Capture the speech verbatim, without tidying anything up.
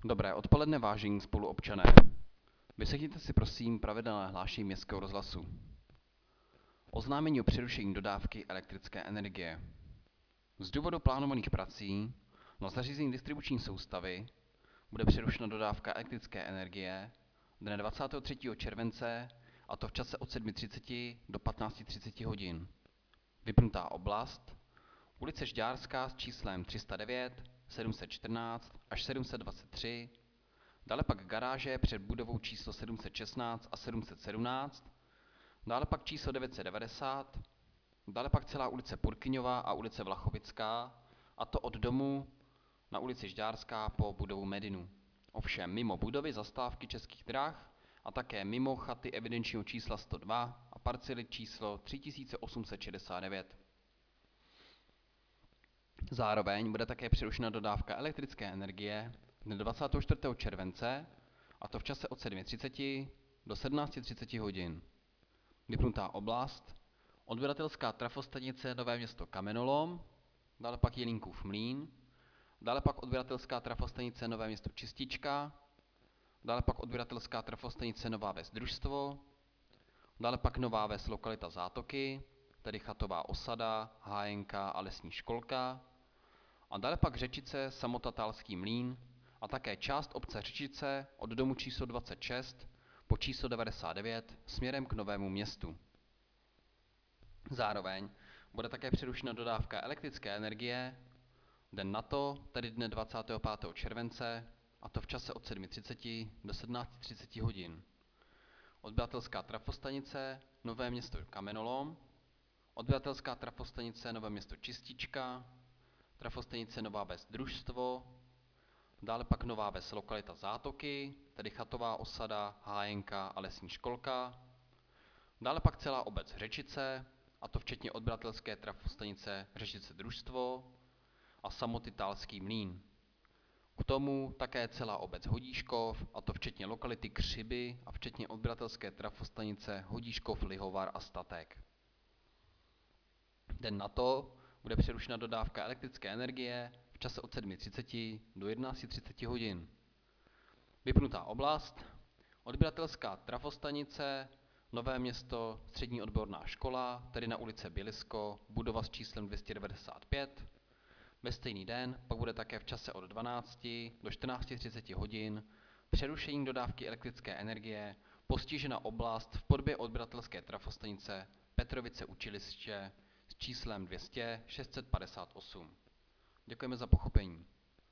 Dobré odpoledne, vážení spoluobčané. Vyslechněte si prosím pravidelné hlášení Městského rozhlasu. Oznámení o přerušení dodávky elektrické energie. Z důvodu plánovaných prací na zařízení distribuční soustavy bude přerušena dodávka elektrické energie dne dvacátého třetího července, a to v čase od sedmi třicet do patnácti třicet hodin. Vypnutá oblast: ulice Žďárská s číslem tři sta devět, sedm set čtrnáct až sedm set dvacet tři, dále pak garáže před budovou číslo sedm set šestnáct a sedm set sedmnáct, dále pak číslo devět set devadesát, dále pak celá ulice Purkyňová a ulice Vlachovická, a to od domu na ulici Žďárská po budovu Medinu. Ovšem mimo budovy zastávky Českých drah a také mimo chaty evidenčního čísla sto dva a parcely číslo tři tisíce osm set šedesát devět. Zároveň bude také přerušena dodávka elektrické energie dne dvacátého čtvrtého července, a to v čase od sedmi třicet do sedmnácti třicet hodin. Vypnutá oblast: odběratelská trafostanice Nové Město Kamenolom, dále pak Jelínkův Mlýn, dále pak odběratelská trafostanice Nové Město Čistička, dále pak odběratelská trafostanice Nová Ves Družstvo, dále pak Nová Ves lokalita Zátoky, tedy Chatová osada, Hájenka a lesní školka, a dále pak Řečice, Samotatálský Mlýn a také část obce Řečice od domu číslo dvacet šest po číslo devadesát devět směrem k Novému Městu. Zároveň bude také přerušena dodávka elektrické energie den na to, tedy dne dvacátého pátého července, a to v čase od sedmi třicet do sedmnácti třicet hodin. Odběratelská trafostanice Nové Město Kamenolom, odběratelská trafostanice Nové Město Čistička, trafostanice Nová Ves Družstvo, dále pak Nová Ves lokalita Zátoky, tedy Chatová osada, Hájenka a lesní školka, dále pak celá obec Řečice, a to včetně odběratelské trafostanice Řečice Družstvo a Samotitálský Mlýn. K tomu také celá obec Hodíškov, a to včetně lokality Křiby a včetně odběratelské trafostanice Hodíškov, Lihovar a Statek. Den na to bude přerušena dodávka elektrické energie v čase od sedmi třicet do jedenácti třicet hodin. Vypnutá oblast: odběratelská trafostanice Nové Město Střední odborná škola, tedy na ulice Bělisko, budova s číslem dvě stě devadesát pět. Ve stejný den pak bude také v čase od dvanácti do čtrnácti třicet hodin přerušení dodávky elektrické energie postižena oblast v podobě odběratelské trafostanice Petrovice Učiliště s číslem dvě stě šest set padesát osm. Děkujeme za pochopení.